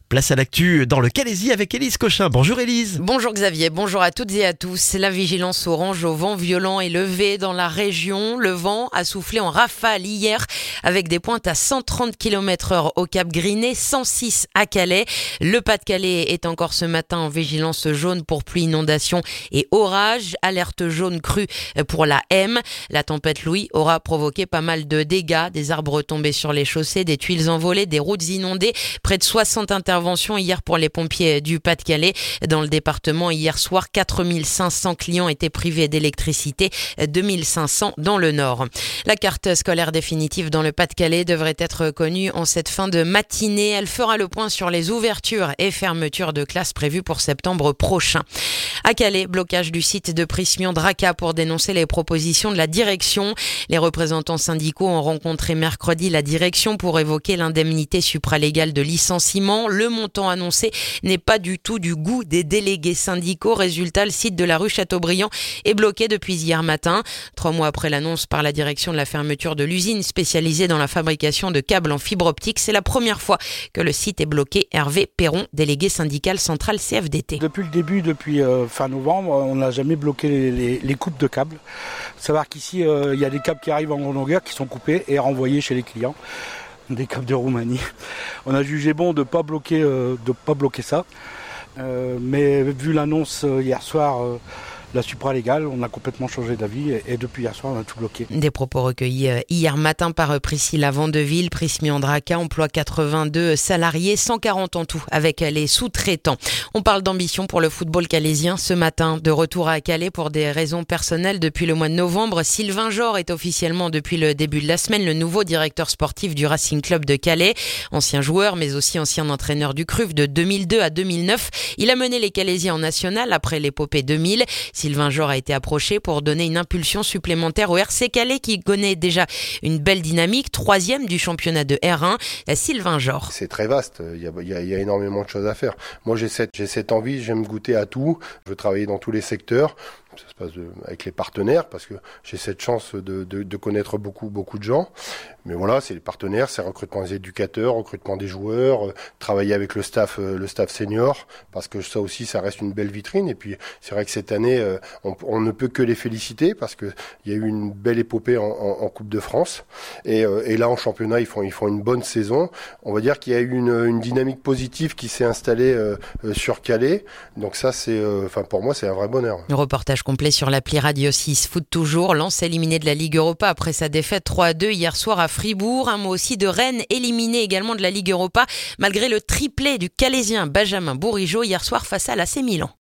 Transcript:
Place à l'actu dans le Calaisis avec Élise Cochin. Bonjour Élise. Bonjour Xavier, bonjour à toutes et à tous. La vigilance orange au vent violent est levée dans la région. Le vent a soufflé en rafale hier avec des pointes à 130 km/h au Cap Griné, 106 à Calais. Le Pas-de-Calais est encore ce matin en vigilance jaune pour pluie, inondation et orage. Alerte jaune crue pour la M. La tempête Louis aura provoqué pas mal de dégâts, des arbres tombés sur les chaussées, des tuiles envolées, des routes inondées. Près de 60 interventions hier pour les pompiers du Pas-de-Calais. Dans le département, hier soir, 4500 clients étaient privés d'électricité, 2500 dans le nord. La carte scolaire définitive dans le Pas-de-Calais devrait être connue en cette fin de matinée. Elle fera le point sur les ouvertures et fermetures de classes prévues pour septembre prochain. À Calais, blocage du site de Prysmian-Draca pour dénoncer les propositions de la direction. Les représentants syndicaux ont rencontré mercredi la direction pour évoquer l'indemnité supralégale de licenciement. Le montant annoncé n'est pas du tout du goût des délégués syndicaux. Résultat, le site de la rue Chateaubriand est bloqué depuis hier matin. 3 mois après l'annonce par la direction de la fermeture de l'usine spécialisée dans la fabrication de câbles en fibre optique, c'est la première fois que le site est bloqué. Hervé Perron, délégué syndical central CFDT. Depuis le début, depuis fin novembre, on n'a jamais bloqué les coupes de câbles. Faut savoir qu'ici, il y a des câbles qui arrivent en grande longueur qui sont coupés et renvoyés chez les clients. Des câbles de Roumanie. On a jugé bon de pas bloquer ça. Mais vu l'annonce hier soir, la supralégale, on a complètement changé d'avis et depuis hier soir, on a tout bloqué. Des propos recueillis hier matin par Priscilla Vandeville. Prysmian-Draca emploie 82 salariés, 140 en tout avec les sous-traitants. On parle d'ambition pour le football calaisien ce matin. De retour à Calais pour des raisons personnelles depuis le mois de novembre, Sylvain Jor est officiellement depuis le début de la semaine le nouveau directeur sportif du Racing Club de Calais. Ancien joueur mais aussi ancien entraîneur du CRUF de 2002 à 2009. Il a mené les Calaisiens en national après l'épopée 2000. Sylvain Jor a été approché pour donner une impulsion supplémentaire au RC Calais qui connaît déjà une belle dynamique, 3e du championnat de R1. Sylvain Jor. C'est très vaste, il y a énormément de choses à faire. Moi j'ai cette envie, j'aime goûter à tout, je veux travailler dans tous les secteurs. Ça se passe avec les partenaires parce que j'ai cette chance de connaître beaucoup de gens. Mais voilà, c'est les partenaires, c'est recrutement des éducateurs, recrutement des joueurs, travailler avec le staff senior parce que ça aussi, ça reste une belle vitrine. Et puis c'est vrai que cette année, on ne peut que les féliciter parce que il y a eu une belle épopée en Coupe de France. Et là en championnat, ils font une bonne saison. On va dire qu'il y a eu une dynamique positive qui s'est installée sur Calais. Donc ça, pour moi, c'est un vrai bonheur. Le reportage complet sur l'appli Radio 6. Foot toujours, Lens éliminé de la Ligue Europa après sa défaite 3-2 hier soir à Fribourg. Un mot aussi de Rennes éliminé également de la Ligue Europa malgré le triplé du Calaisien Benjamin Bourigeaud hier soir face à l'AC Milan.